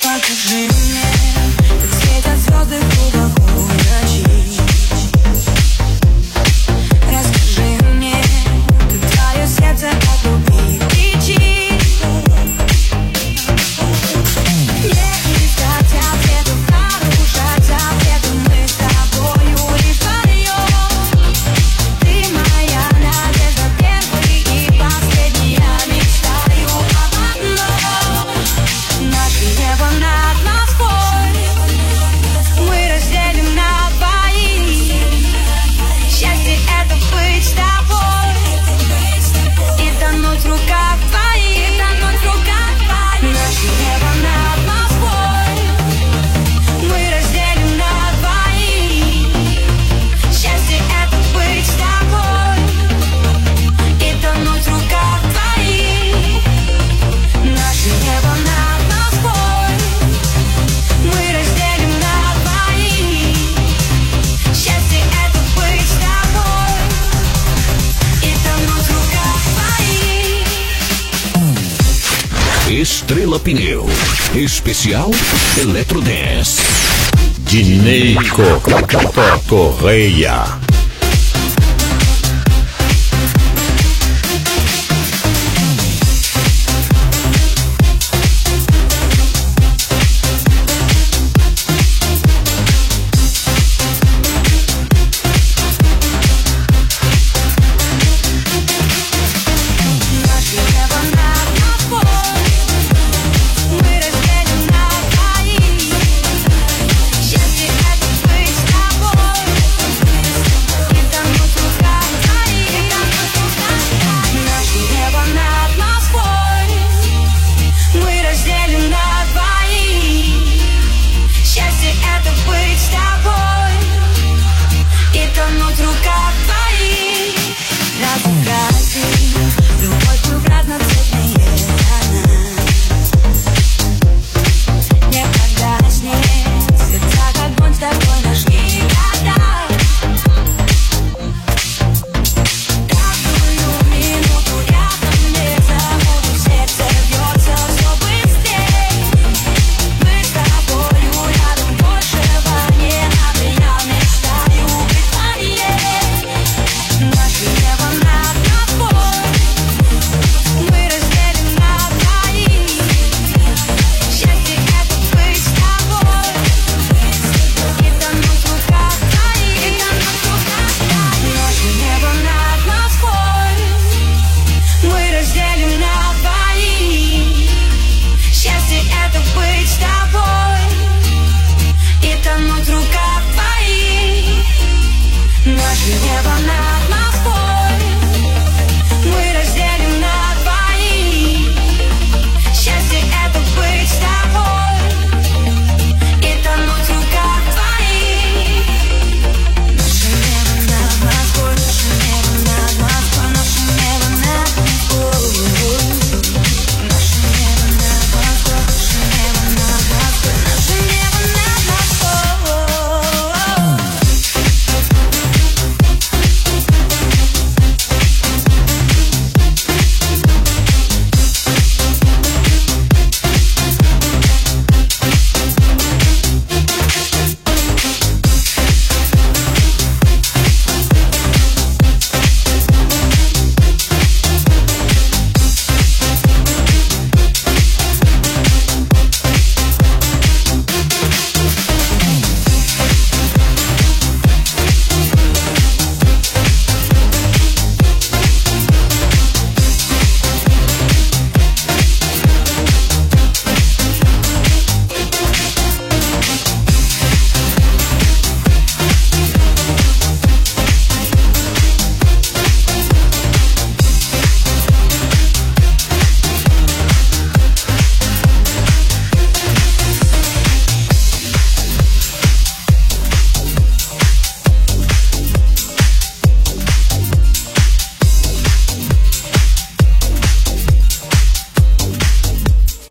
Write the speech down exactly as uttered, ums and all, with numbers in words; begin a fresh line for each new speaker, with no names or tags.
Покажи мне, как светят звезды в глубокой ночи. Расскажи мне, как твое сердце от любви кричит. Мне искать ответов, нарушать запреты, мы с тобою лишь вдвоем. Ты моя надежда, первый и последний. Я мечтаю об одном. Наше небо над Москвой мы разделим на двоих. Счастье — это быть с тобой и тонуть в руках твоих. Наше небо над Москвой мы разделим на двоих. Счастье — это быть с тобой и тонуть в руках твоих. Наше небо над Москвой мы разделим на двоих. Счастье — это быть с тобой и тонуть в руках твоих.
Estrela Pneu, especial Electro Dance.
Dineico Correia.